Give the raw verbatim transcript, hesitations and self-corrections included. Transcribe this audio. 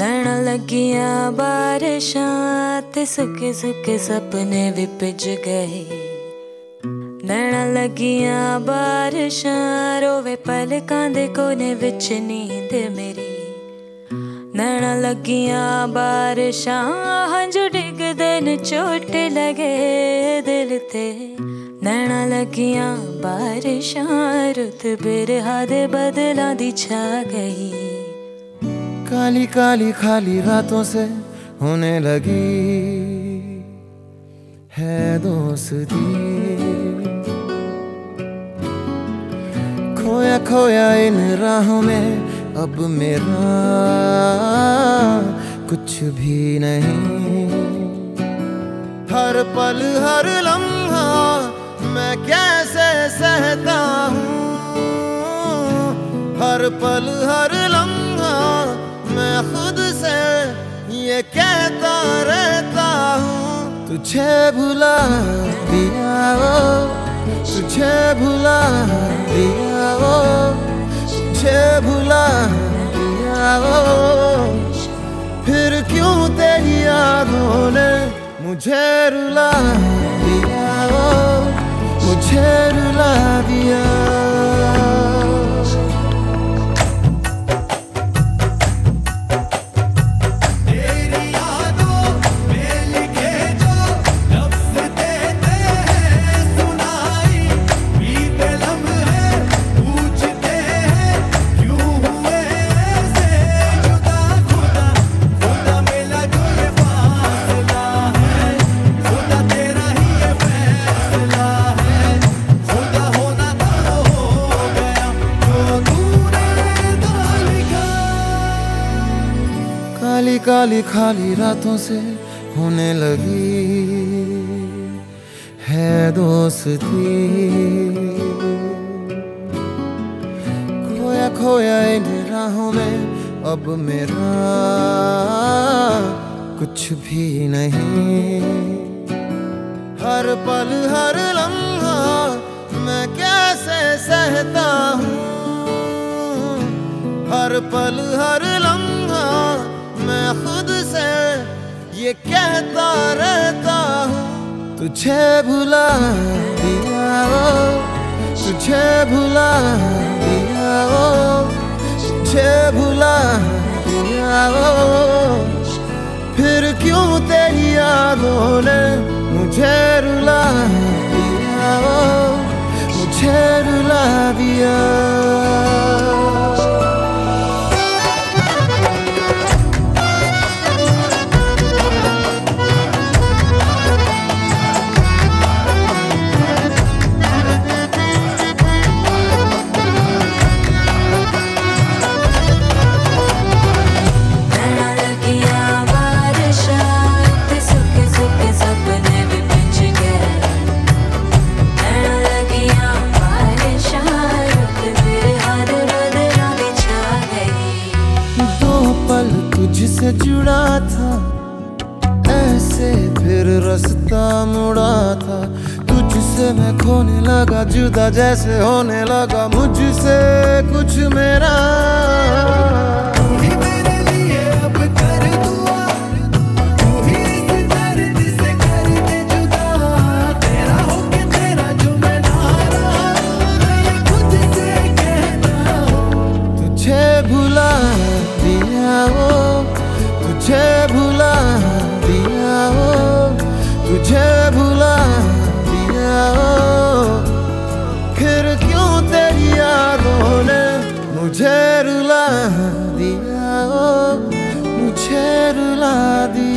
नैना लगियां बारिशां ते सुके सुके सपने भी भिज गए। नैना लगियां बारिशां रोवे पलकां दे कोने विच नींद मेरी। नैना लगियां बारिशां हंझू डिगदे न चोट लगे दिल ते। नैना लगियां बारिशां रुत बिरहा दे बदलां दी छा गई। काली काली खाली रातों से होने लगी है दोस्ती। खोया खोया इन राहों में अब मेरा कुछ भी नहीं। हर पल हर लम्हा मैं कैसे सहता हूँ। हर पल हर लम्हा मैं खुद से ये कहता रहता हूँ। तुझे भुला दिया वो, तुझे भुला दिया वो, तुझे भुला दिया वो। फिर क्यों तेरी यादों ने मुझे रुला दिया वो, मुझे रुला दिया। काली काली खाली रातों से होने लगी है दोस्ती। खोया खोया इन राहों में अब मेरा कुछ भी नहीं। हर पल हर लम्हा मैं कैसे सहता हूँ। हर पल हर लम्हा मैं खुद से ये कहता रहता हूँ। तुझे भुला दिया वो, तुझे भुला दिया वो, तुझे भुला दिया वो। फिर क्यों तेरी यादों ने मुझे रुला दिया वो, मुझे रुला दिया। तुझसे जुड़ा था ऐसे फिर रास्ता मुड़ा था। तुझसे मैं खोने लगा जुदा जैसे होने लगा मुझसे कुछ मेरा। तुझे भुला दिया वो, तुझे भुला दिया वो, तुझे भुला दिया वो। फिर क्यों तेरी यादों ने मुझे रुला दिया वो, मुझे रुला दिया।